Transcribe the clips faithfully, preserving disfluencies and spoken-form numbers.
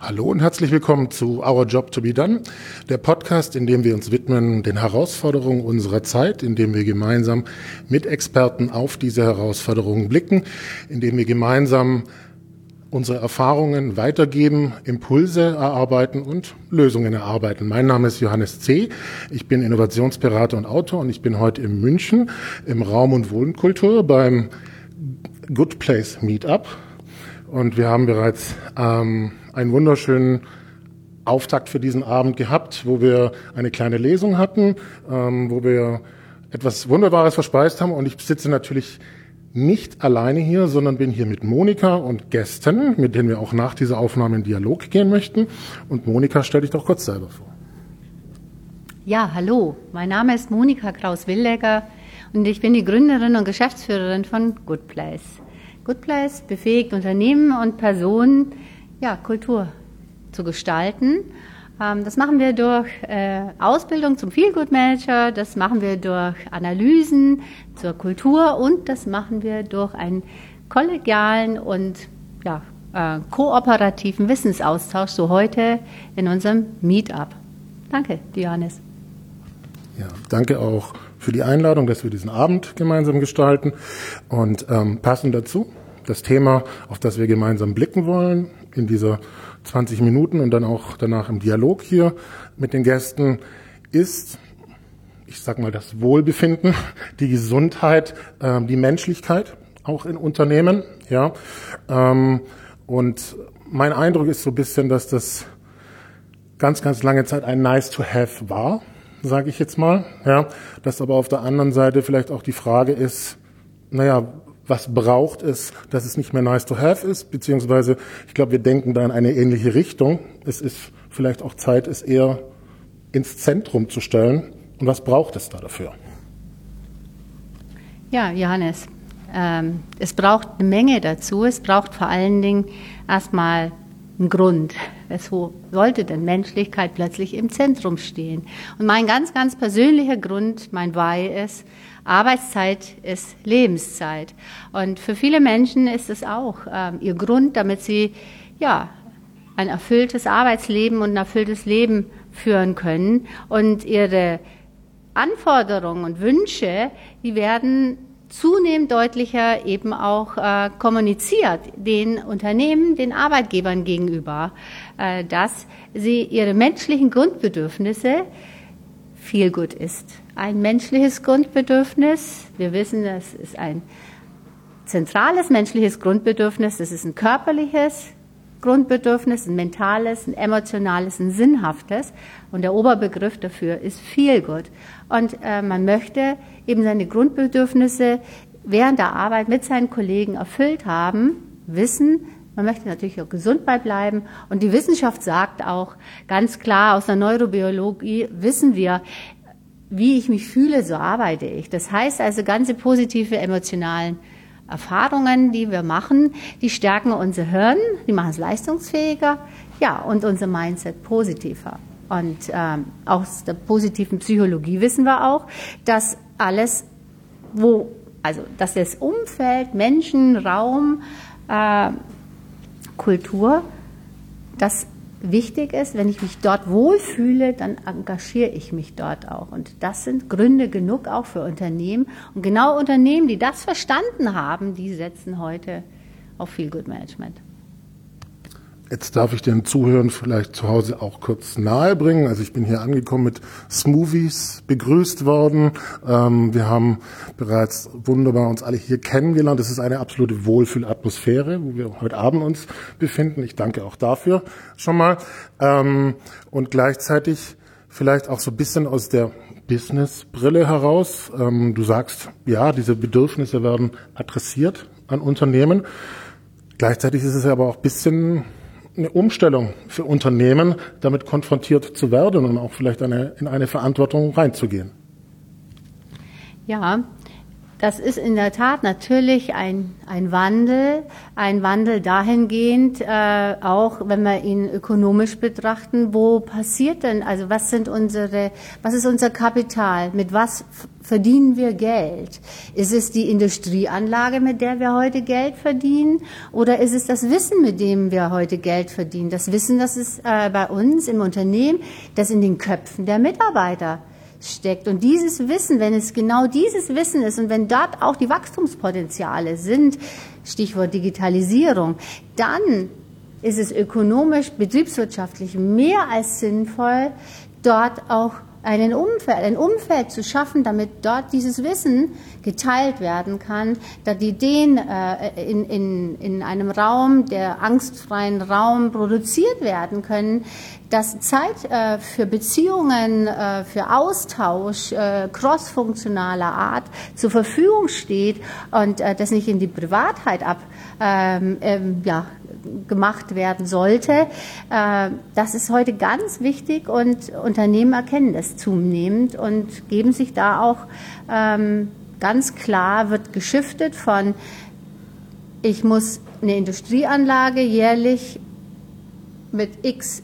Hallo und herzlich willkommen zu Our Job to be Done, der Podcast, in dem wir uns widmen den Herausforderungen unserer Zeit, in dem wir gemeinsam mit Experten auf diese Herausforderungen blicken, in dem wir gemeinsam unsere Erfahrungen weitergeben, Impulse erarbeiten und Lösungen erarbeiten. Mein Name ist Johannes C. Ich bin Innovationsberater und Autor und ich bin heute in München im Raum- und Wohnkultur beim Good Place Meetup. Und wir haben bereits ähm, einen wunderschönen Auftakt für diesen Abend gehabt, wo wir eine kleine Lesung hatten, ähm, wo wir etwas Wunderbares verspeist haben. Und ich sitze natürlich nicht alleine hier, sondern bin hier mit Monika und Gästen, mit denen wir auch nach dieser Aufnahme in Dialog gehen möchten. Und Monika, stell dich doch kurz selber vor. Ja, hallo, mein Name ist Monika Kraus-Willegger und ich bin die Gründerin und Geschäftsführerin von Good Place. Good Place befähigt Unternehmen und Personen, ja, Kultur zu gestalten. Ähm, das machen wir durch äh, Ausbildung zum Feel Good Manager, das machen wir durch Analysen zur Kultur und das machen wir durch einen kollegialen und ja, äh, kooperativen Wissensaustausch, so heute in unserem Meetup. Danke, Johannes. Ja, danke auch für die Einladung, dass wir diesen Abend gemeinsam gestalten. Und ähm, passend dazu das Thema, auf das wir gemeinsam blicken wollen, in dieser zwanzig Minuten und dann auch danach im Dialog hier mit den Gästen, ist, ich sag mal, das Wohlbefinden, die Gesundheit, ähm, die Menschlichkeit, auch in Unternehmen. Ja, ähm, und mein Eindruck ist so ein bisschen, dass das ganz, ganz lange Zeit ein Nice-to-have war, sage ich jetzt mal. Ja, dass aber auf der anderen Seite vielleicht auch die Frage ist, naja, was braucht es, dass es nicht mehr nice to have ist, beziehungsweise ich glaube, wir denken da in eine ähnliche Richtung. Es ist vielleicht auch Zeit, es eher ins Zentrum zu stellen. Und was braucht es da dafür? Ja, Johannes, ähm, es braucht eine Menge dazu. Es braucht vor allen Dingen erstmal einen Grund. Wieso sollte denn Menschlichkeit plötzlich im Zentrum stehen? Und mein ganz, ganz persönlicher Grund, mein Why ist, Arbeitszeit ist Lebenszeit. Und für viele Menschen ist es auch äh, ihr Grund, damit sie ja ein erfülltes Arbeitsleben und ein erfülltes Leben führen können. Und ihre Anforderungen und Wünsche, die werden zunehmend deutlicher eben auch äh, kommuniziert den Unternehmen, den Arbeitgebern gegenüber, äh, dass sie ihre menschlichen Grundbedürfnisse viel gut ist. Ein menschliches Grundbedürfnis, wir wissen, das ist ein zentrales menschliches Grundbedürfnis, das ist ein körperliches Grundbedürfnis, ein mentales, ein emotionales, ein sinnhaftes und der Oberbegriff dafür ist Feel Good. Und äh, man möchte eben seine Grundbedürfnisse während der Arbeit mit seinen Kollegen erfüllt haben, wissen, man möchte natürlich auch gesund bleiben und die Wissenschaft sagt auch ganz klar, aus der Neurobiologie wissen wir, wie ich mich fühle, so arbeite ich. Das heißt also, ganze positive emotionalen Erfahrungen, die wir machen, die stärken unser Hirn, die machen es leistungsfähiger, ja, und unser Mindset positiver. Und ähm, aus der positiven Psychologie wissen wir auch, dass alles, wo, also dass das Umfeld, Menschen, Raum, äh, Kultur, das wichtig ist, wenn ich mich dort wohlfühle, dann engagiere ich mich dort auch. Und das sind Gründe genug auch für Unternehmen. Und genau Unternehmen, die das verstanden haben, die setzen heute auf Feel Good Management. Jetzt darf ich den Zuhörern vielleicht zu Hause auch kurz nahebringen. Also ich bin hier angekommen mit Smoothies begrüßt worden. Ähm, wir haben bereits wunderbar uns alle hier kennengelernt. Es ist eine absolute Wohlfühlatmosphäre, wo wir heute Abend uns befinden. Ich danke auch dafür schon mal. Ähm, und gleichzeitig vielleicht auch so ein bisschen aus der Business-Brille heraus. Ähm, du sagst, ja, diese Bedürfnisse werden adressiert an Unternehmen. Gleichzeitig ist es aber auch ein bisschen eine Umstellung für Unternehmen, damit konfrontiert zu werden und auch vielleicht eine, in eine Verantwortung reinzugehen. Ja, Das ist in der Tat natürlich ein, ein Wandel, ein Wandel dahingehend, äh, auch wenn wir ihn ökonomisch betrachten, wo passiert denn, also was sind unsere, was ist unser Kapital, mit was verdienen wir Geld? Ist es die Industrieanlage, mit der wir heute Geld verdienen, oder ist es das Wissen, mit dem wir heute Geld verdienen? Das Wissen, das ist äh, bei uns im Unternehmen, das in den Köpfen der Mitarbeiter steckt. Und dieses Wissen, wenn es genau dieses Wissen ist und wenn dort auch die Wachstumspotenziale sind, Stichwort Digitalisierung, dann ist es ökonomisch, betriebswirtschaftlich mehr als sinnvoll, dort auch einen Umfeld, ein Umfeld zu schaffen, damit dort dieses Wissen geteilt werden kann, da die Ideen äh, in, in, in einem Raum, der angstfreien Raum produziert werden können, dass Zeit äh, für Beziehungen, äh, für Austausch äh, crossfunktionaler Art zur Verfügung steht und äh, das nicht in die Privatheit ab ähm, ähm, ja, gemacht werden sollte. Äh, das ist heute ganz wichtig und Unternehmen erkennen das zunehmend und geben sich da auch ähm, ganz klar, wird geschiftet von, ich muss eine Industrieanlage jährlich mit x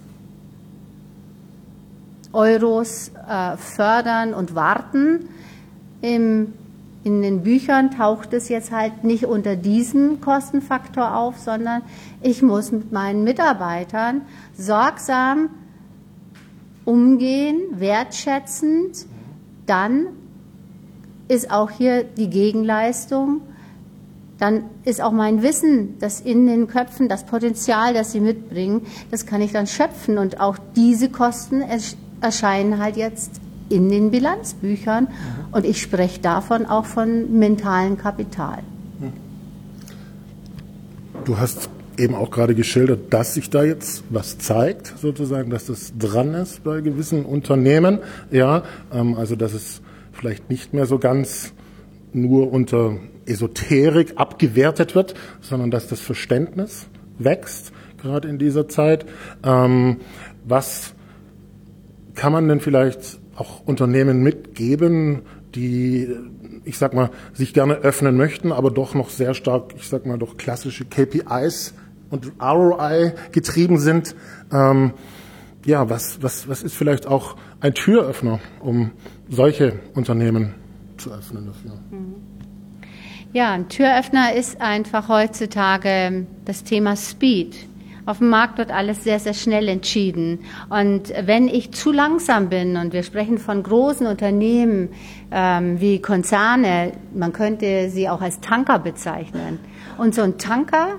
Euros äh, fördern und warten. Im, in den Büchern taucht es jetzt halt nicht unter diesem Kostenfaktor auf, sondern ich muss mit meinen Mitarbeitern sorgsam umgehen, wertschätzend. Dann ist auch hier die Gegenleistung. Dann ist auch mein Wissen, das in den Köpfen, das Potenzial, das sie mitbringen, das kann ich dann schöpfen. Und auch diese Kosten erscheinen halt jetzt in den Bilanzbüchern. Mhm. Und ich spreche davon auch von mentalem Kapital. Du hast eben auch gerade geschildert, dass sich da jetzt was zeigt, sozusagen, dass das dran ist bei gewissen Unternehmen. Ja, ähm, also dass es vielleicht nicht mehr so ganz nur unter Esoterik abgewertet wird, sondern dass das Verständnis wächst, gerade in dieser Zeit. Ähm, was kann man denn vielleicht auch Unternehmen mitgeben, die, ich sag mal, sich gerne öffnen möchten, aber doch noch sehr stark, ich sag mal, doch klassische K P Is und R O I getrieben sind? Ähm, ja, was, was, was ist vielleicht auch ein Türöffner, um solche Unternehmen zu öffnen dafür? Ja, ein Türöffner ist einfach heutzutage das Thema Speed. Auf dem Markt wird alles sehr, sehr schnell entschieden. Und wenn ich zu langsam bin, und wir sprechen von großen Unternehmen ähm, wie Konzerne, man könnte sie auch als Tanker bezeichnen. Und so ein Tanker,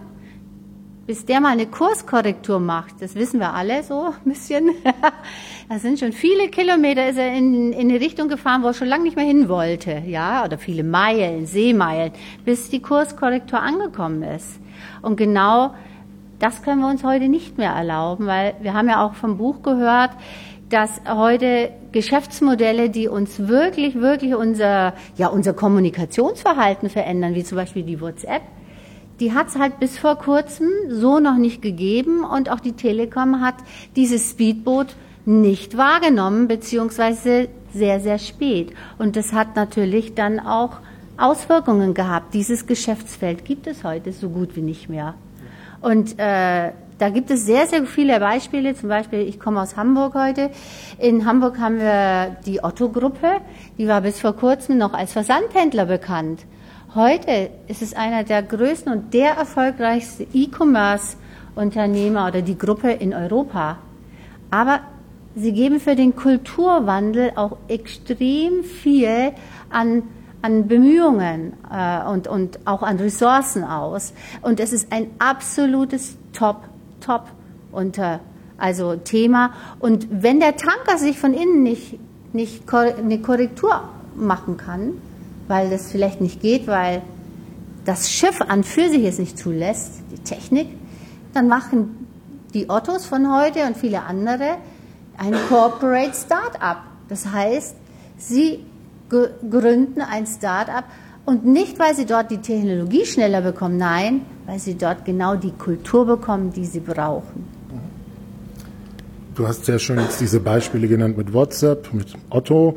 bis der mal eine Kurskorrektur macht, das wissen wir alle so ein bisschen, da sind schon viele Kilometer, ist er in, in eine Richtung gefahren, wo er schon lange nicht mehr hin wollte, ja, oder viele Meilen, Seemeilen, bis die Kurskorrektur angekommen ist. Und genau das können wir uns heute nicht mehr erlauben, weil wir haben ja auch vom Buch gehört, dass heute Geschäftsmodelle, die uns wirklich, wirklich unser, ja, unser Kommunikationsverhalten verändern, wie zum Beispiel die WhatsApp, die hat es halt bis vor kurzem so noch nicht gegeben und auch die Telekom hat dieses Speedboot nicht wahrgenommen, beziehungsweise sehr, sehr spät. Und das hat natürlich dann auch Auswirkungen gehabt. Dieses Geschäftsfeld gibt es heute so gut wie nicht mehr. Und äh, da gibt es sehr, sehr viele Beispiele. Zum Beispiel, ich komme aus Hamburg heute. In Hamburg haben wir die Otto-Gruppe. Die war bis vor kurzem noch als Versandhändler bekannt. Heute ist es einer der größten und der erfolgreichste E-Commerce-Unternehmer oder die Gruppe in Europa. Aber sie geben für den Kulturwandel auch extrem viel an an Bemühungen äh, und, und auch an Ressourcen aus. Und es ist ein absolutes Top, Top unter, also Thema. Und wenn der Tanker sich von innen nicht, nicht eine Korrektur machen kann, weil das vielleicht nicht geht, weil das Schiff an für sich es nicht zulässt, die Technik, dann machen die Ottos von heute und viele andere ein Corporate Start-up. Das heißt, sie gründen ein Start-up und nicht, weil sie dort die Technologie schneller bekommen, nein, weil sie dort genau die Kultur bekommen, die sie brauchen. Du hast sehr schön jetzt diese Beispiele genannt mit WhatsApp, mit Otto.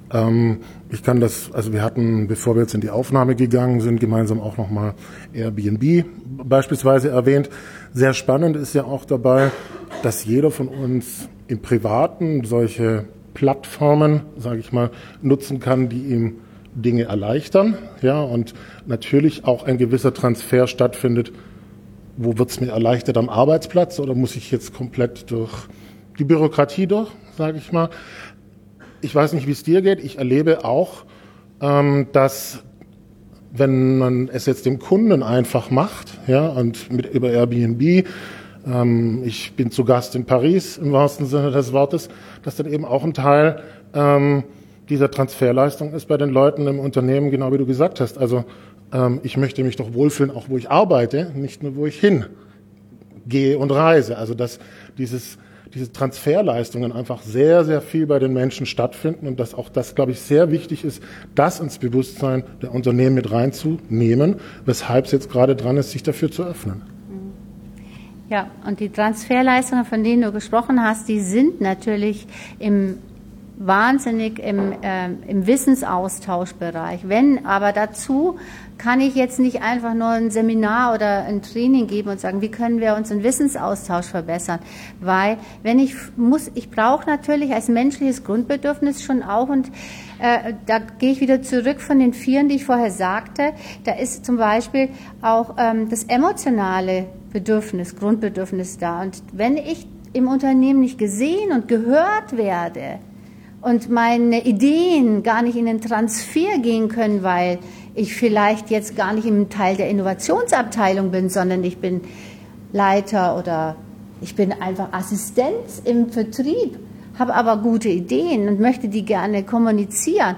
Ähm, ich kann das, also wir hatten, bevor wir jetzt in die Aufnahme gegangen sind, gemeinsam auch nochmal Airbnb beispielsweise erwähnt. Sehr spannend ist ja auch dabei, dass jeder von uns im Privaten solche Plattformen, sage ich mal, nutzen kann, die ihm Dinge erleichtern, ja, und natürlich auch ein gewisser Transfer stattfindet. Wo wird es mir erleichtert, am Arbeitsplatz, oder muss ich jetzt komplett durch die Bürokratie durch, sage ich mal? Ich weiß nicht, wie es dir geht. Ich erlebe auch, ähm, dass wenn man es jetzt dem Kunden einfach macht, ja, und mit über Airbnb, ähm, ich bin zu Gast in Paris im wahrsten Sinne des Wortes, dass dann eben auch ein Teil ähm, dieser Transferleistung ist bei den Leuten im Unternehmen, genau wie du gesagt hast. Also ähm, ich möchte mich doch wohlfühlen, auch wo ich arbeite, nicht nur wo ich hingehe und reise. Also dass dieses diese Transferleistungen einfach sehr, sehr viel bei den Menschen stattfinden und dass auch das, glaube ich, sehr wichtig ist, das ins Bewusstsein der Unternehmen mit reinzunehmen, weshalb es jetzt gerade dran ist, sich dafür zu öffnen. Ja, und die Transferleistungen, von denen du gesprochen hast, die sind natürlich im wahnsinnig im, äh, im Wissensaustauschbereich. Wenn aber dazu kann ich jetzt nicht einfach nur ein Seminar oder ein Training geben und sagen, wie können wir unseren Wissensaustausch verbessern? Weil wenn ich muss, ich brauche natürlich als menschliches Grundbedürfnis schon auch, und äh, da gehe ich wieder zurück von den Vieren, die ich vorher sagte, da ist zum Beispiel auch ähm, das emotionale Bedürfnis, Grundbedürfnis da. Und wenn ich im Unternehmen nicht gesehen und gehört werde, und meine Ideen gar nicht in den Transfer gehen können, weil ich vielleicht jetzt gar nicht im Teil der Innovationsabteilung bin, sondern ich bin Leiter oder ich bin einfach Assistenz im Vertrieb, habe aber gute Ideen und möchte die gerne kommunizieren.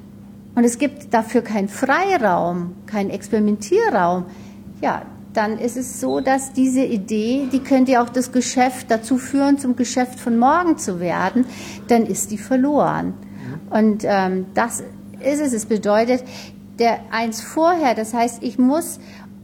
Und es gibt dafür keinen Freiraum, keinen Experimentierraum. Ja, dann ist es so, dass diese Idee, die könnte ja auch das Geschäft dazu führen, zum Geschäft von morgen zu werden, dann ist die verloren. Und ähm, das ist es. Es bedeutet, der eins vorher, das heißt, ich muss,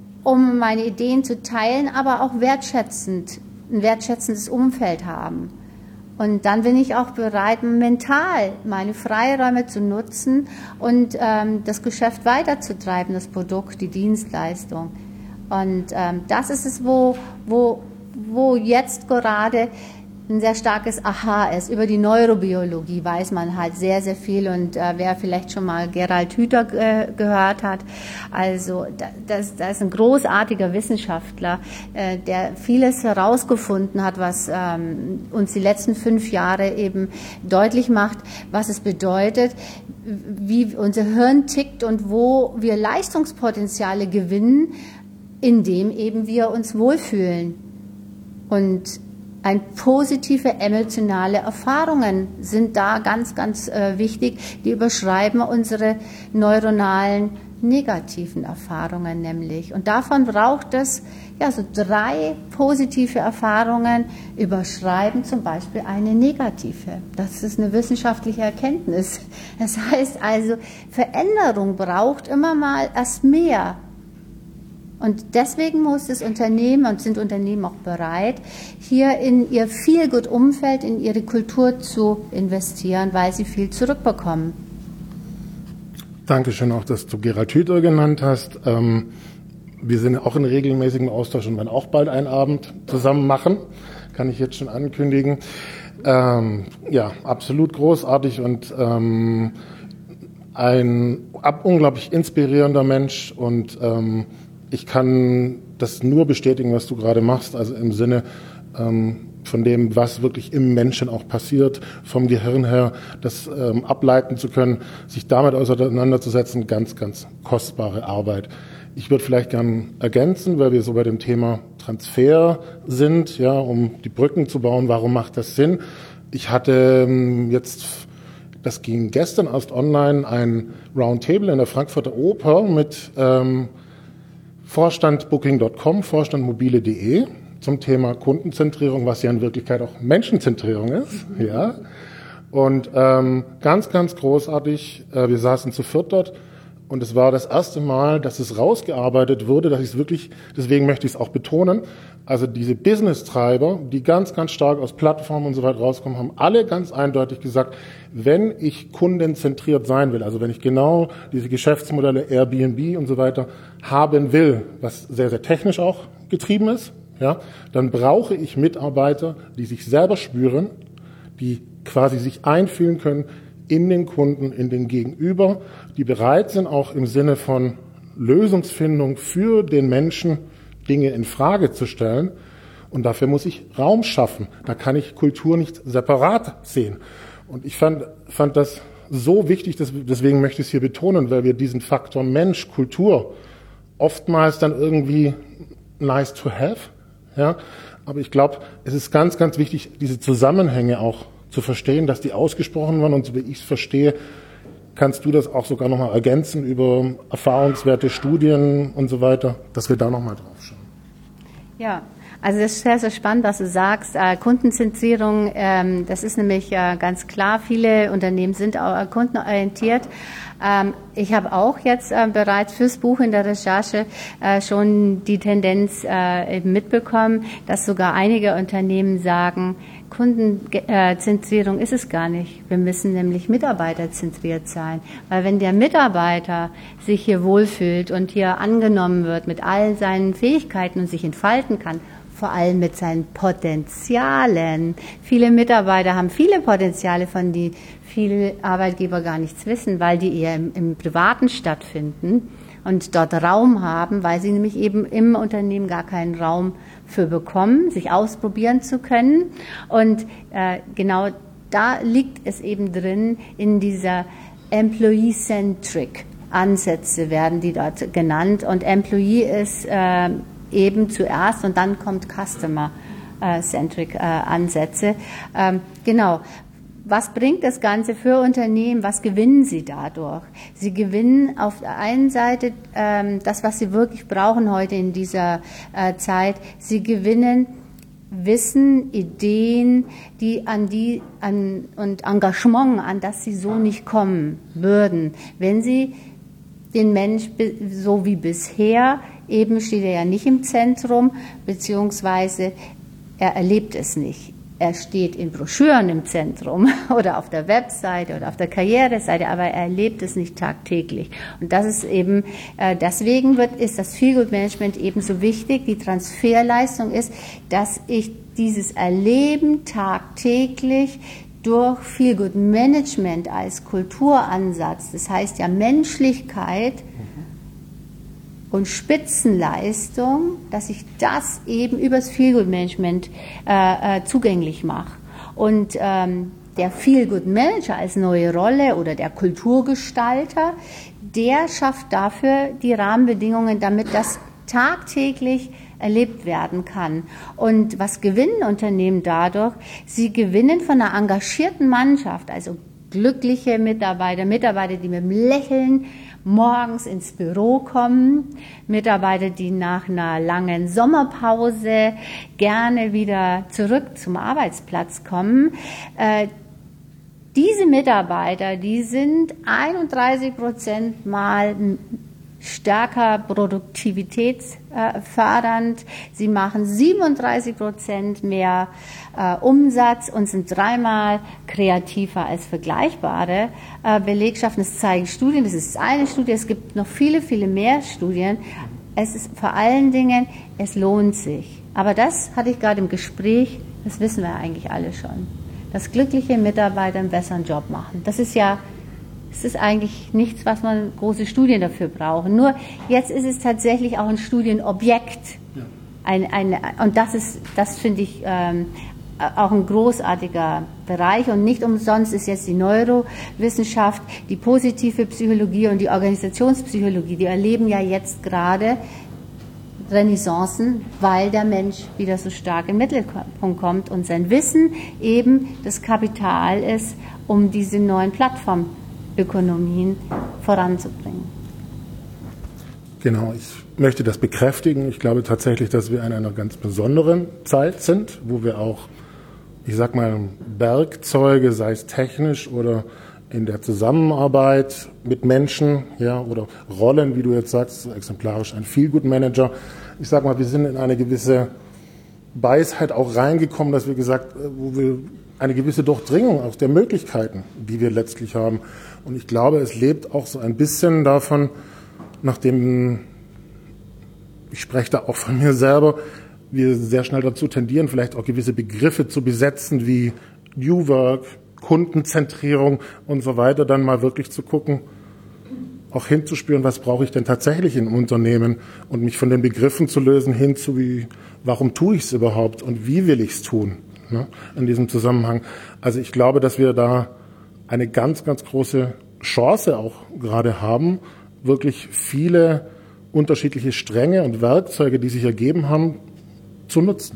um meine Ideen zu teilen, aber auch wertschätzend, ein wertschätzendes Umfeld haben. Und dann bin ich auch bereit, mental meine Freiräume zu nutzen und ähm, das Geschäft weiterzutreiben, das Produkt, die Dienstleistung. Und ähm, das ist es, wo, wo, wo jetzt gerade ein sehr starkes Aha ist. Über die Neurobiologie weiß man halt sehr, sehr viel. Und äh, wer vielleicht schon mal Gerald Hüther äh, gehört hat, also da, das, das ist ein großartiger Wissenschaftler, äh, der vieles herausgefunden hat, was ähm, uns die letzten fünf Jahre eben deutlich macht, was es bedeutet, wie unser Hirn tickt und wo wir Leistungspotenziale gewinnen, indem eben wir uns wohlfühlen. Und ein positive emotionale Erfahrungen sind da ganz, ganz äh, wichtig. Die überschreiben unsere neuronalen negativen Erfahrungen nämlich. Und davon braucht es ja so drei positive Erfahrungen, überschreiben zum Beispiel eine negative. Das ist eine wissenschaftliche Erkenntnis. Das heißt also, Veränderung braucht immer mal erst mehr. Und deswegen muss das Unternehmen und sind Unternehmen auch bereit, hier in ihr Feel-Good-Umfeld, in ihre Kultur zu investieren, weil sie viel zurückbekommen. Dankeschön auch, dass du Gerald Hüther genannt hast. Ähm, wir sind auch in regelmäßigem Austausch und werden auch bald einen Abend zusammen machen, kann ich jetzt schon ankündigen. Ähm, ja, absolut großartig und ähm, ein ab, unglaublich inspirierender Mensch und ähm, ich kann das nur bestätigen, was du gerade machst, also im Sinne ähm, von dem, was wirklich im Menschen auch passiert, vom Gehirn her, das ähm, ableiten zu können, sich damit auseinanderzusetzen, ganz, ganz kostbare Arbeit. Ich würde vielleicht gern ergänzen, weil wir so bei dem Thema Transfer sind, ja, um die Brücken zu bauen, warum macht das Sinn? Ich hatte ähm, jetzt, das ging gestern erst online, ein Roundtable in der Frankfurter Oper mit ähm, Vorstand Booking Punkt com, Vorstand mobile Punkt de zum Thema Kundenzentrierung, was ja in Wirklichkeit auch Menschenzentrierung ist. Ja. Und ähm, ganz, ganz großartig, äh, wir saßen zu viert dort Und es war das erste Mal, dass es rausgearbeitet wurde, dass ich es wirklich, deswegen möchte ich es auch betonen, also diese Business-Treiber, die ganz, ganz stark aus Plattformen und so weiter rauskommen, haben alle ganz eindeutig gesagt, wenn ich kundenzentriert sein will, also wenn ich genau diese Geschäftsmodelle Airbnb und so weiter haben will, was sehr, sehr technisch auch getrieben ist, ja, dann brauche ich Mitarbeiter, die sich selber spüren, die quasi sich einfühlen können in den Kunden, in den Gegenüber, die bereit sind, auch im Sinne von Lösungsfindung für den Menschen Dinge in Frage zu stellen. Und dafür muss ich Raum schaffen. Da kann ich Kultur nicht separat sehen. Und ich fand, fand das so wichtig, dass, deswegen möchte ich es hier betonen, weil wir diesen Faktor Mensch, Kultur oftmals dann irgendwie nice to have, ja. Aber ich glaube, es ist ganz, ganz wichtig, diese Zusammenhänge auch zu verstehen, dass die ausgesprochen waren. Und so wie ich es verstehe, kannst du das auch sogar nochmal ergänzen über Erfahrungswerte, Studien und so weiter, dass wir da nochmal drauf schauen. Ja, also das ist sehr, sehr spannend, was du sagst. Äh, Kundenzentrierung, ähm, das ist nämlich äh, ganz klar, viele Unternehmen sind auch kundenorientiert. Ähm, ich habe auch jetzt äh, bereits fürs Buch in der Recherche äh, schon die Tendenz äh, eben mitbekommen, dass sogar einige Unternehmen sagen, Kundenzentrierung ist es gar nicht. Wir müssen nämlich mitarbeiterzentriert sein. Weil wenn der Mitarbeiter sich hier wohlfühlt und hier angenommen wird mit all seinen Fähigkeiten und sich entfalten kann, vor allem mit seinen Potenzialen. Viele Mitarbeiter haben viele Potenziale, von die viele Arbeitgeber gar nichts wissen, weil die eher im, im Privaten stattfinden und dort Raum haben, weil sie nämlich eben im Unternehmen gar keinen Raum für bekommen, sich ausprobieren zu können. Und äh, genau da liegt es eben drin, in dieser Employee-Centric Ansätze werden die dort genannt. Und Employee ist äh, eben zuerst und dann kommt Customer-Centric äh, Ansätze. Ähm, genau. Was bringt das Ganze für Unternehmen? Was gewinnen sie dadurch? Sie gewinnen auf der einen Seite ähm, das, was sie wirklich brauchen heute in dieser äh, Zeit. Sie gewinnen Wissen, Ideen, die an die an und Engagement, an das sie so nicht kommen würden, wenn sie den Mensch so wie bisher, eben steht er ja nicht im Zentrum, beziehungsweise er erlebt es nicht. Er steht in Broschüren im Zentrum oder auf der Webseite oder auf der Karriereseite, aber er erlebt es nicht tagtäglich. Und das ist eben, äh, deswegen wird, ist das Feel-Good-Management eben so wichtig. Die Transferleistung ist, dass ich dieses Erleben tagtäglich durch Feel-Good-Management als Kulturansatz, das heißt ja Menschlichkeit, und Spitzenleistung, dass ich das eben übers Feel-Good-Management äh, äh, zugänglich mache. Und ähm, der Feel-Good-Manager als neue Rolle oder der Kulturgestalter, der schafft dafür die Rahmenbedingungen, damit das tagtäglich erlebt werden kann. Und was gewinnen Unternehmen dadurch? Sie gewinnen von einer engagierten Mannschaft, also glückliche Mitarbeiter, Mitarbeiter, die mit dem Lächeln morgens ins Büro kommen, Mitarbeiter, die nach einer langen Sommerpause gerne wieder zurück zum Arbeitsplatz kommen. Äh, diese Mitarbeiter, die sind einunddreißig Prozent mal stärker produktivitätsfördernd. Sie machen siebenunddreißig Prozent mehr äh, Umsatz und sind dreimal kreativer als vergleichbare äh, Belegschaften. Das zeigen Studien. Das ist eine Studie. Es gibt noch viele, viele mehr Studien. Es ist vor allen Dingen, es lohnt sich. Aber das hatte ich gerade im Gespräch, das wissen wir eigentlich alle schon. Dass glückliche Mitarbeiter einen besseren Job machen. Das ist ja Es ist eigentlich nichts, was man große Studien dafür brauchen. Nur jetzt ist es tatsächlich auch ein Studienobjekt. Ja. Ein, ein, und das ist, das finde ich ähm, auch ein großartiger Bereich. Und nicht umsonst ist jetzt die Neurowissenschaft, die positive Psychologie und die Organisationspsychologie, die erleben ja jetzt gerade Renaissancen, weil der Mensch wieder so stark in den Mittelpunkt kommt und sein Wissen eben das Kapital ist, um diese neuen Plattformen Ökonomien voranzubringen. Genau, ich möchte das bekräftigen. Ich glaube tatsächlich, dass wir in einer ganz besonderen Zeit sind, wo wir auch, ich sag mal, Werkzeuge, sei es technisch oder in der Zusammenarbeit mit Menschen, ja, oder Rollen, wie du jetzt sagst, exemplarisch ein Feel-Good-Manager. Ich sag mal, wir sind in eine gewisse Weisheit auch reingekommen, dass wir gesagt, wo wir eine gewisse Durchdringung auch der Möglichkeiten, die wir letztlich haben. Und ich glaube, es lebt auch so ein bisschen davon, nachdem, ich spreche da auch von mir selber, wir sehr schnell dazu tendieren, vielleicht auch gewisse Begriffe zu besetzen, wie New Work, Kundenzentrierung und so weiter, dann mal wirklich zu gucken, auch hinzuspüren, was brauche ich denn tatsächlich im Unternehmen und mich von den Begriffen zu lösen hin zu wie, warum tue ich es überhaupt und wie will ich es tun, ne, in diesem Zusammenhang. Also ich glaube, dass wir da eine ganz, ganz große Chance auch gerade haben, wirklich viele unterschiedliche Stränge und Werkzeuge, die sich ergeben haben, zu nutzen.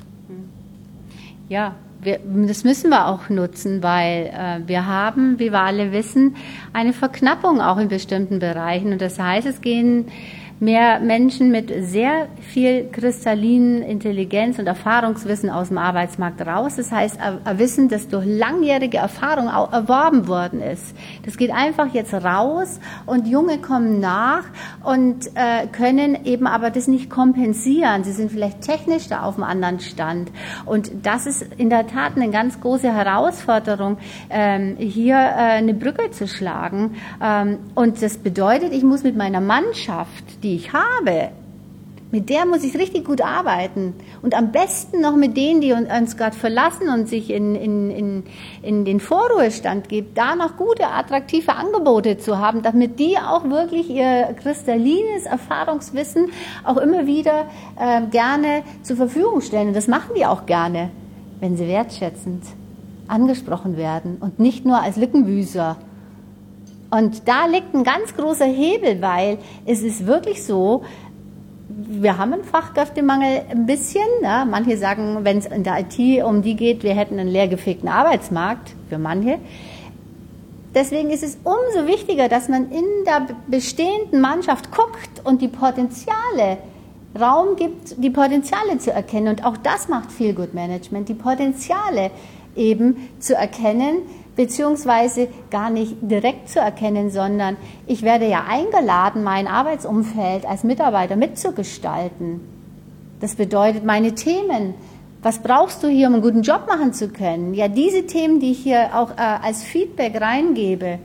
Ja, wir, das müssen wir auch nutzen, weil äh, wir haben, wie wir alle wissen, eine Verknappung auch in bestimmten Bereichen. Und das heißt, es gehen mehr Menschen mit sehr viel kristallinen Intelligenz und Erfahrungswissen aus dem Arbeitsmarkt raus. Das heißt, ein Wissen, das durch langjährige Erfahrung auch erworben worden ist. Das geht einfach jetzt raus und Junge kommen nach und äh, können eben aber das nicht kompensieren. Sie sind vielleicht technisch da auf einem anderen Stand. Und das ist in der Tat eine ganz große Herausforderung, ähm, hier äh, eine Brücke zu schlagen. Ähm, und das bedeutet, ich muss mit meiner Mannschaft, die ich habe, mit der muss ich richtig gut arbeiten. Und am besten noch mit denen, die uns gerade verlassen und sich in, in, in, in den Vorruhestand gibt, da noch gute, attraktive Angebote zu haben, damit die auch wirklich ihr kristallines Erfahrungswissen auch immer wieder äh, gerne zur Verfügung stellen. Und das machen die auch gerne, wenn sie wertschätzend angesprochen werden und nicht nur als Lückenbüßer. Und da liegt ein ganz großer Hebel, weil es ist wirklich so, wir haben einen Fachkräftemangel ein bisschen. Ja, manche sagen, wenn es in der I T um die geht, wir hätten einen leergefegten Arbeitsmarkt, für manche. Deswegen ist es umso wichtiger, dass man in der bestehenden Mannschaft guckt und die Potenziale, Raum gibt, die Potenziale zu erkennen. Und auch das macht Feel-Good-Management, die Potenziale eben zu erkennen, beziehungsweise gar nicht direkt zu erkennen, sondern ich werde ja eingeladen, mein Arbeitsumfeld als Mitarbeiter mitzugestalten. Das bedeutet, meine Themen, was brauchst du hier, um einen guten Job machen zu können? Ja, diese Themen, die ich hier auch äh, als Feedback reingebe,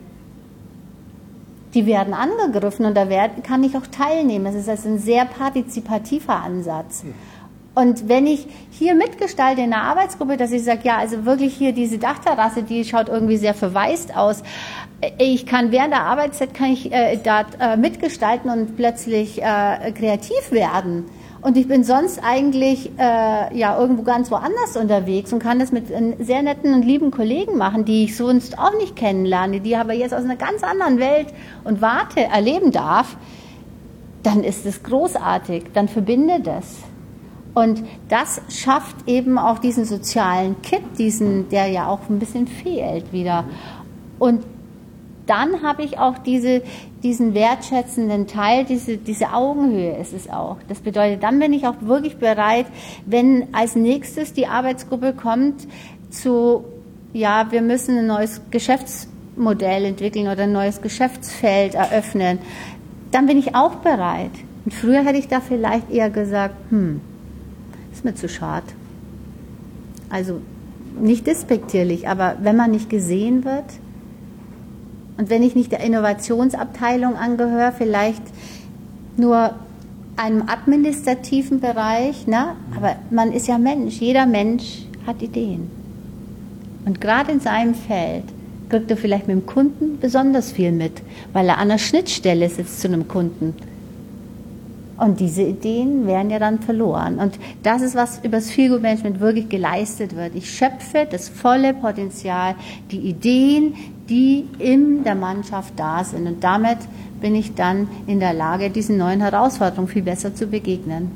die werden angegriffen und da werd, kann ich auch teilnehmen. Das ist also ein sehr partizipativer Ansatz. Und wenn ich hier mitgestalte in einer Arbeitsgruppe, dass ich sage, ja, also wirklich hier diese Dachterrasse, die schaut irgendwie sehr verwaist aus. Ich kann während der Arbeitszeit kann ich äh, da äh, mitgestalten und plötzlich äh, kreativ werden. Und ich bin sonst eigentlich äh, ja irgendwo ganz woanders unterwegs und kann das mit sehr netten und lieben Kollegen machen, die ich sonst auch nicht kennenlerne, die aber jetzt aus einer ganz anderen Welt und Warte erleben darf. Dann ist es großartig, dann verbindet das. Und das schafft eben auch diesen sozialen Kit, diesen, der ja auch ein bisschen fehlt wieder. Und dann habe ich auch diese, diesen wertschätzenden Teil, diese, diese Augenhöhe ist es auch. Das bedeutet, dann bin ich auch wirklich bereit, wenn als nächstes die Arbeitsgruppe kommt zu, ja, wir müssen ein neues Geschäftsmodell entwickeln oder ein neues Geschäftsfeld eröffnen, dann bin ich auch bereit. Und früher hätte ich da vielleicht eher gesagt, hm, ist mir zu schade. Also nicht despektierlich, aber wenn man nicht gesehen wird und wenn ich nicht der Innovationsabteilung angehöre, vielleicht nur einem administrativen Bereich, ne? Aber man ist ja Mensch, jeder Mensch hat Ideen. Und gerade in seinem Feld kriegt er vielleicht mit dem Kunden besonders viel mit, weil er an der Schnittstelle sitzt zu einem Kunden. Und diese Ideen werden ja dann verloren. Und das ist, was über das Feel-Good-Management wirklich geleistet wird. Ich schöpfe das volle Potenzial, die Ideen, die in der Mannschaft da sind. Und damit bin ich dann in der Lage, diesen neuen Herausforderungen viel besser zu begegnen.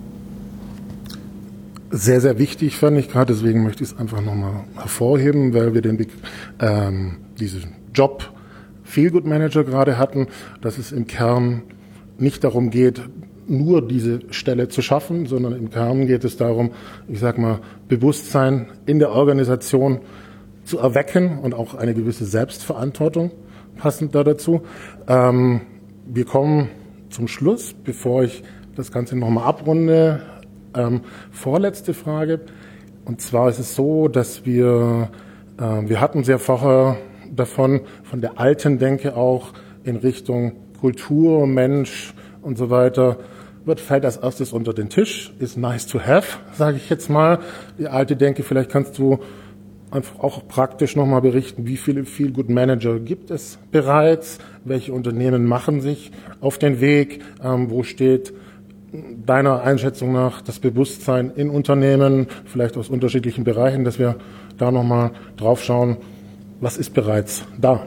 Sehr, sehr wichtig fand ich gerade, deswegen möchte ich es einfach nochmal hervorheben, weil wir den ähm, diesen Job Feel-Good-Manager gerade hatten, dass es im Kern nicht darum geht, nur diese Stelle zu schaffen, sondern im Kern geht es darum, ich sag mal, Bewusstsein in der Organisation zu erwecken und auch eine gewisse Selbstverantwortung passend da dazu. Ähm, wir kommen zum Schluss, bevor ich das Ganze nochmal abrunde. Ähm, vorletzte Frage. Und zwar ist es so, dass wir, äh, wir hatten sehr vorher davon, von der alten Denke auch in Richtung Kultur, Mensch und so weiter, wird fällt als erstes unter den Tisch, ist nice to have, sage ich jetzt mal. Die alte Denke, vielleicht kannst du einfach auch praktisch nochmal berichten, wie viele Feel-Good-Manager gibt es bereits, welche Unternehmen machen sich auf den Weg, ähm, wo steht deiner Einschätzung nach das Bewusstsein in Unternehmen, vielleicht aus unterschiedlichen Bereichen, dass wir da nochmal drauf schauen, was ist bereits da?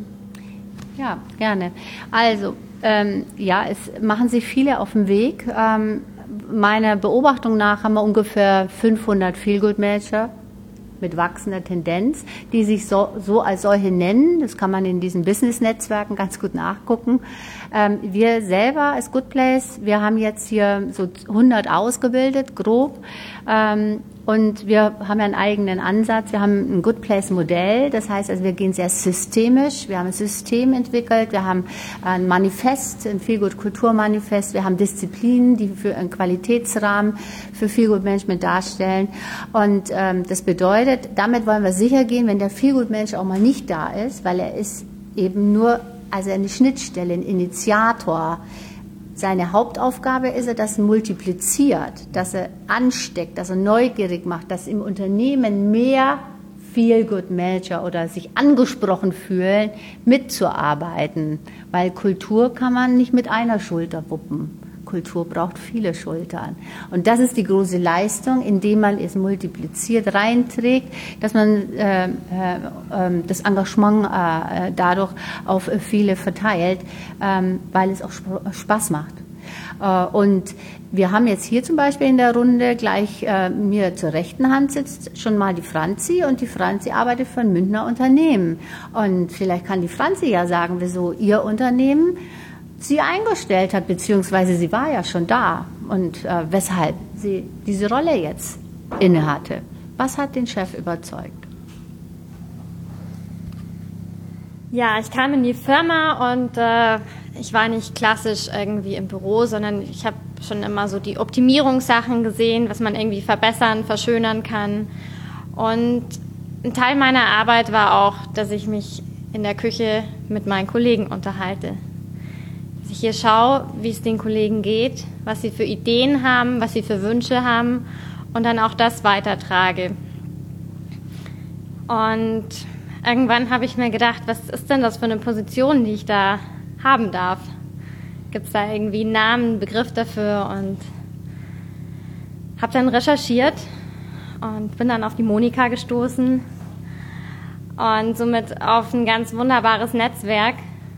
Ja, gerne. Also, ähm, ja, es machen sich viele auf den Weg. Ähm, meiner Beobachtung nach haben wir ungefähr fünfhundert Feel-Good-Manager mit wachsender Tendenz, die sich so, so als solche nennen. Das kann man in diesen Business-Netzwerken ganz gut nachgucken. Ähm, wir selber als Good Place, wir haben jetzt hier so hundert ausgebildet, grob. Ähm, und wir haben ja einen eigenen Ansatz. Wir haben ein Good Place Modell. Das heißt, also wir gehen sehr systemisch. Wir haben ein System entwickelt. Wir haben ein Manifest, ein Feel Good Kulturmanifest. Wir haben Disziplinen, die für einen Qualitätsrahmen für Feel Good Management darstellen. Und ähm, das bedeutet, damit wollen wir sicher gehen, wenn der Feel Good Mensch auch mal nicht da ist, weil er ist eben nur also eine Schnittstelle, ein Initiator. Seine Hauptaufgabe ist er, dass er multipliziert, dass er ansteckt, dass er neugierig macht, dass im Unternehmen mehr Feel-Good-Manager oder sich angesprochen fühlen, mitzuarbeiten. Weil Kultur kann man nicht mit einer Schulter wuppen. Kultur braucht viele Schultern. Und das ist die große Leistung, indem man es multipliziert reinträgt, dass man äh, äh, das Engagement äh, dadurch auf viele verteilt, äh, weil es auch Spaß macht. Äh, und wir haben jetzt hier zum Beispiel in der Runde gleich äh, mir zur rechten Hand sitzt schon mal die Franzi, und die Franzi arbeitet für ein Münchner Unternehmen. Und vielleicht kann die Franzi ja sagen, wieso ihr Unternehmen sie eingestellt hat, beziehungsweise sie war ja schon da, und äh, weshalb sie diese Rolle jetzt innehatte. Was hat den Chef überzeugt? Ja, ich kam in die Firma und äh, ich war nicht klassisch irgendwie im Büro, sondern ich habe schon immer so die Optimierungssachen gesehen, was man irgendwie verbessern, verschönern kann. Und ein Teil meiner Arbeit war auch, dass ich mich in der Küche mit meinen Kollegen unterhalte. Dass ich hier schaue, wie es den Kollegen geht, was sie für Ideen haben, was sie für Wünsche haben und dann auch das weitertrage. Und irgendwann habe ich mir gedacht, was ist denn das für eine Position, die ich da haben darf? Gibt es da irgendwie einen Namen, einen Begriff dafür? Und habe dann recherchiert und bin dann auf die Monika gestoßen und somit auf ein ganz wunderbares Netzwerk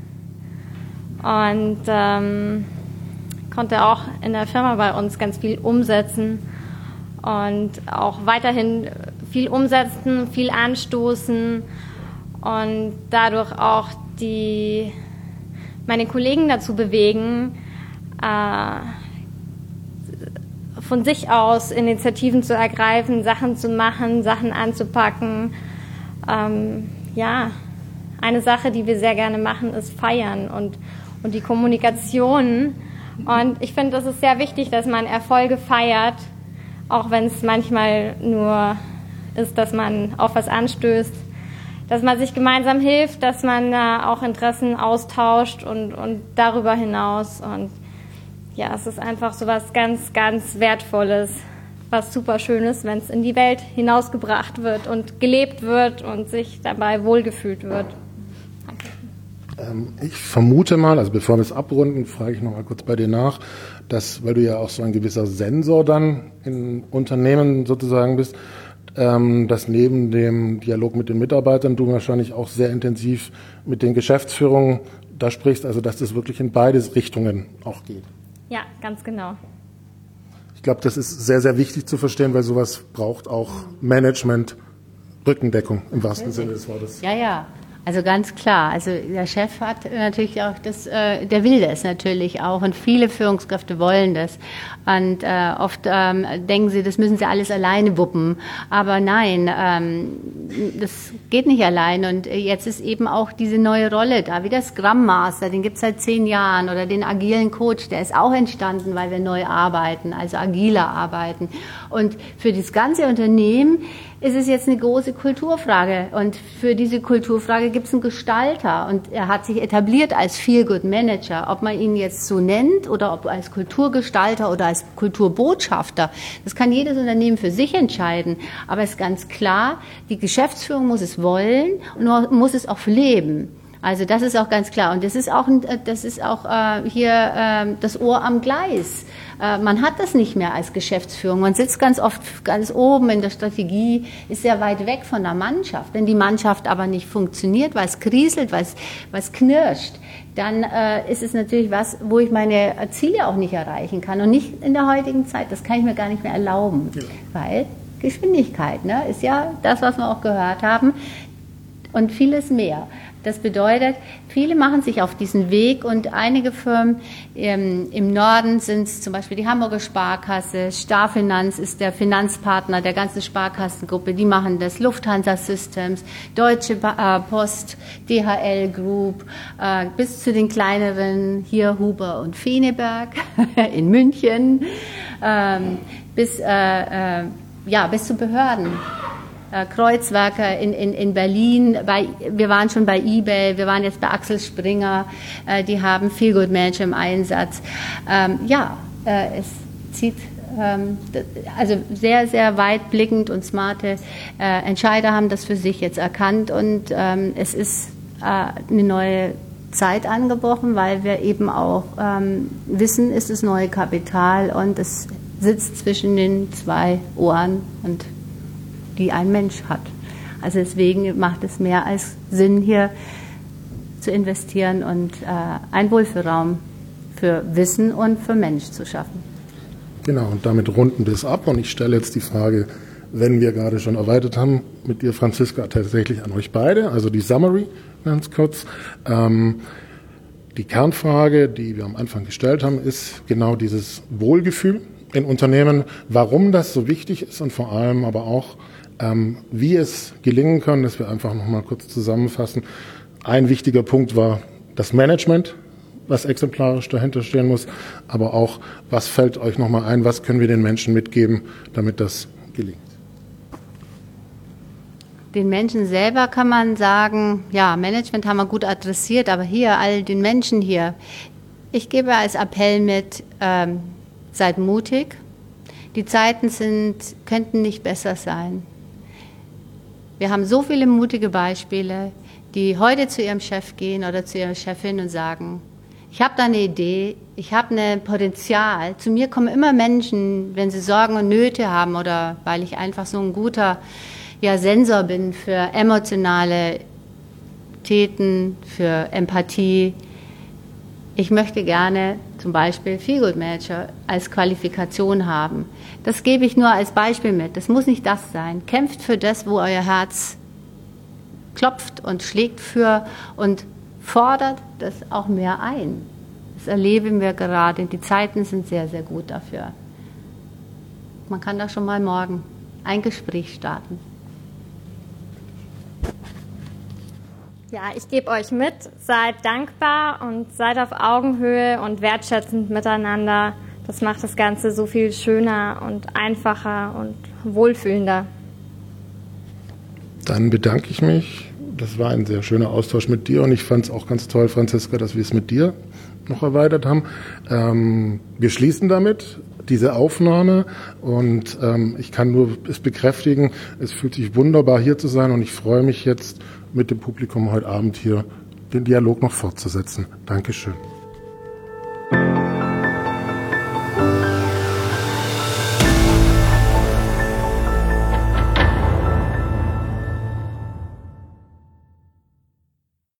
und ähm, konnte auch in der Firma bei uns ganz viel umsetzen und auch weiterhin viel umsetzen, viel anstoßen und dadurch auch die, meine Kollegen dazu bewegen, äh, von sich aus Initiativen zu ergreifen, Sachen zu machen, Sachen anzupacken. Ähm, ja, eine Sache, die wir sehr gerne machen, ist feiern und, und die Kommunikation. Und ich finde, das ist sehr wichtig, dass man Erfolge feiert, auch wenn es manchmal nur ist, dass man auf was anstößt, dass man sich gemeinsam hilft, dass man äh, auch Interessen austauscht und, und darüber hinaus. Und ja, es ist einfach so was ganz, ganz Wertvolles, was super Schönes, wenn es in die Welt hinausgebracht wird und gelebt wird und sich dabei wohlgefühlt wird. Ähm, ich vermute mal, also bevor wir es abrunden, frage ich noch mal kurz bei dir nach, dass, weil du ja auch so ein gewisser Sensor dann in Unternehmen sozusagen bist, ähm, dass neben dem Dialog mit den Mitarbeitern du wahrscheinlich auch sehr intensiv mit den Geschäftsführungen da sprichst, also dass das wirklich in beide Richtungen auch geht. Ja, ganz genau. Ich glaube, das ist sehr, sehr wichtig zu verstehen, weil sowas braucht auch Management, Rückendeckung im wahrsten Sinne des Wortes. Ja, ja. Also ganz klar. Also der Chef hat natürlich auch das, äh, der will das natürlich auch und viele Führungskräfte wollen das. Und äh, oft ähm, denken sie, das müssen sie alles alleine wuppen. Aber nein, ähm, das geht nicht allein. Und jetzt ist eben auch diese neue Rolle da, wie der Scrum Master, den gibt's seit zehn Jahren, oder den agilen Coach, der ist auch entstanden, weil wir neu arbeiten, also agiler arbeiten. Und für das ganze Unternehmen ist es jetzt eine große Kulturfrage. Und für diese Kulturfrage gibt es einen Gestalter. Und er hat sich etabliert als Feel-Good-Manager. Ob man ihn jetzt so nennt oder ob als Kulturgestalter oder als Kulturbotschafter, das kann jedes Unternehmen für sich entscheiden. Aber es ist ganz klar, die Geschäftsführung muss es wollen und muss es auch leben. Also das ist auch ganz klar. Und das ist auch, das ist auch äh, hier äh, das Ohr am Gleis. Äh, man hat das nicht mehr als Geschäftsführung. Man sitzt ganz oft ganz oben in der Strategie, ist sehr weit weg von der Mannschaft. Wenn die Mannschaft aber nicht funktioniert, weil es kriselt, weil es, weil es knirscht, dann äh, ist es natürlich was, wo ich meine Ziele auch nicht erreichen kann. Und nicht in der heutigen Zeit. Das kann ich mir gar nicht mehr erlauben. Ja. Weil Geschwindigkeit, ne, ist ja das, was wir auch gehört haben. Und vieles mehr. Das bedeutet, viele machen sich auf diesen Weg und einige Firmen ähm, im Norden sind es zum Beispiel die Hamburger Sparkasse, Starfinanz ist der Finanzpartner der ganzen Sparkassengruppe, die machen das, Lufthansa Systems, Deutsche äh, Post, D H L Group, äh, bis zu den kleineren, hier Huber und Feneberg in München, ähm, bis, äh, äh, ja, bis zu Behörden. Kreuzwerker in, in, in Berlin, bei, wir waren schon bei eBay, wir waren jetzt bei Axel Springer, äh, die haben Feel-Good Manager im Einsatz. Ähm, ja, äh, es zieht ähm, also sehr, sehr weitblickend und smarte äh, Entscheider haben das für sich jetzt erkannt und ähm, es ist äh, eine neue Zeit angebrochen, weil wir eben auch ähm, wissen, ist das neue Kapital und es sitzt zwischen den zwei Ohren und die ein Mensch hat. Also deswegen macht es mehr als Sinn, hier zu investieren und äh, einen Wohlfühlraum für Wissen und für Mensch zu schaffen. Genau, und damit runden wir es ab. Und ich stelle jetzt die Frage, wenn wir gerade schon erweitert haben, mit dir, Franziska, tatsächlich an euch beide, also die Summary, ganz kurz. Ähm, die Kernfrage, die wir am Anfang gestellt haben, ist genau dieses Wohlgefühl in Unternehmen, warum das so wichtig ist und vor allem aber auch, Ähm, wie es gelingen kann, dass wir einfach noch mal kurz zusammenfassen. Ein wichtiger Punkt war das Management, was exemplarisch dahinter stehen muss, aber auch, was fällt euch noch mal ein, was können wir den Menschen mitgeben, damit das gelingt? Den Menschen selber kann man sagen, ja, Management haben wir gut adressiert, aber hier, all den Menschen hier, ich gebe als Appell mit, ähm, seid mutig. Die Zeiten sind, könnten nicht besser sein. Wir haben so viele mutige Beispiele, die heute zu ihrem Chef gehen oder zu ihrer Chefin und sagen, ich habe da eine Idee, ich habe ein Potenzial. Zu mir kommen immer Menschen, wenn sie Sorgen und Nöte haben oder weil ich einfach so ein guter ja, Sensor bin für emotionale Täten, für Empathie. Ich möchte gerne zum Beispiel Feel-Good Manager als Qualifikation haben. Das gebe ich nur als Beispiel mit. Das muss nicht das sein. Kämpft für das, wo euer Herz klopft und schlägt für und fordert das auch mehr ein. Das erleben wir gerade. Die Zeiten sind sehr, sehr gut dafür. Man kann da schon mal morgen ein Gespräch starten. Ja, ich gebe euch mit, seid dankbar und seid auf Augenhöhe und wertschätzend miteinander. Das macht das Ganze so viel schöner und einfacher und wohlfühlender. Dann bedanke ich mich. Das war ein sehr schöner Austausch mit dir und ich fand es auch ganz toll, Franziska, dass wir es mit dir noch erweitert haben. Ähm, wir schließen damit diese Aufnahme und ähm, ich kann nur es bekräftigen, es fühlt sich wunderbar hier zu sein und ich freue mich jetzt mit dem Publikum heute Abend hier den Dialog noch fortzusetzen. Dankeschön.